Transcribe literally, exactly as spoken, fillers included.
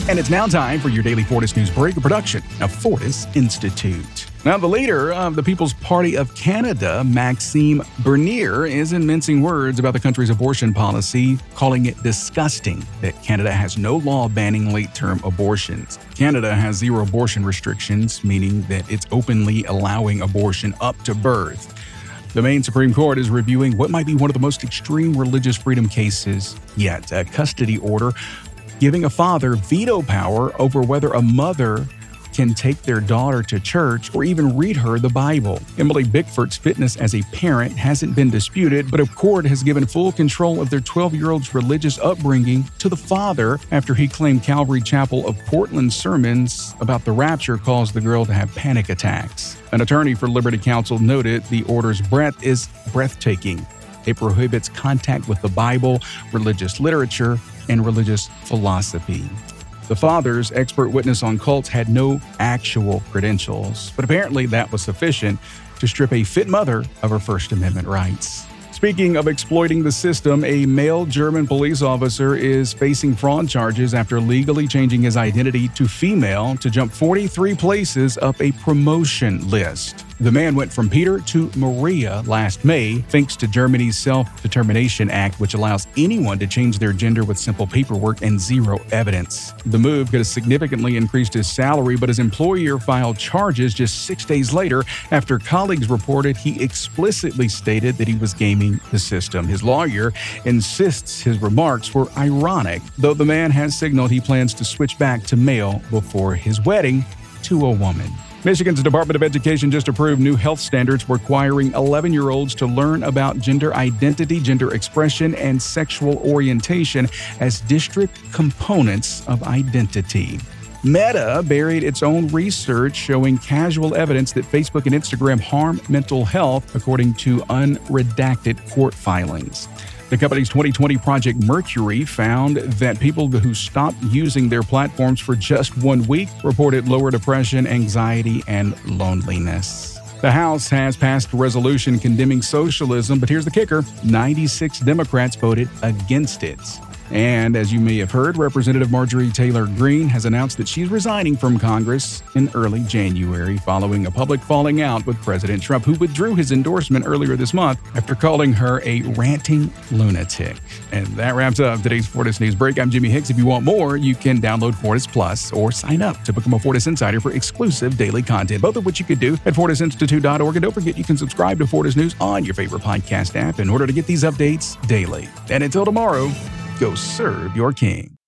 And it's now time for your daily Fortis News Break, a production of Fortis Institute. Now, the leader of the People's Party of Canada, Maxime Bernier, isn't mincing words about the country's abortion policy, calling it disgusting that Canada has no law banning late-term abortions. Canada has zero abortion restrictions, meaning that it's openly allowing abortion up to birth. The Maine Supreme Court is reviewing what might be one of the most extreme religious freedom cases yet, a custody order giving a father veto power over whether a mother can take their daughter to church or even read her the Bible. Emily Bickford's fitness as a parent hasn't been disputed, but a court has given full control of their twelve-year-old's religious upbringing to the father after he claimed Calvary Chapel of Portland sermons about the rapture caused the girl to have panic attacks. An attorney for Liberty Counsel noted the order's breadth is breathtaking. It prohibits contact with the Bible, religious literature, and religious philosophy. The father's expert witness on cults had no actual credentials, but apparently that was sufficient to strip a fit mother of her First Amendment rights. Speaking of exploiting the system, a male German police officer is facing fraud charges after legally changing his identity to female to jump forty-three places up a promotion list. The man went from Peter to Maria last May, thanks to Germany's Self-Determination Act, which allows anyone to change their gender with simple paperwork and zero evidence. The move could have significantly increased his salary, but his employer filed charges just six days later after colleagues reported he explicitly stated that he was gaming the system. His lawyer insists his remarks were ironic, though the man has signaled he plans to switch back to male before his wedding to a woman. Michigan's Department of Education just approved new health standards requiring eleven-year-olds to learn about gender identity, gender expression, and sexual orientation as district components of identity. Meta buried its own research showing casual evidence that Facebook and Instagram harm mental health, according to unredacted court filings. The company's twenty twenty Project Mercury found that people who stopped using their platforms for just one week reported lower depression, anxiety, and loneliness. The House has passed a resolution condemning socialism, but here's the kicker: ninety-six Democrats voted against it. And as you may have heard, Representative Marjorie Taylor Greene has announced that she's resigning from Congress in early January following a public falling out with President Trump, who withdrew his endorsement earlier this month after calling her a ranting lunatic. And that wraps up today's Fortis News Break. I'm Jimmy Hicks. If you want more, you can download Fortis Plus or sign up to become a Fortis Insider for exclusive daily content, both of which you could do at fortis institute dot org. And don't forget, you can subscribe to Fortis News on your favorite podcast app in order to get these updates daily. And until tomorrow, go serve your king.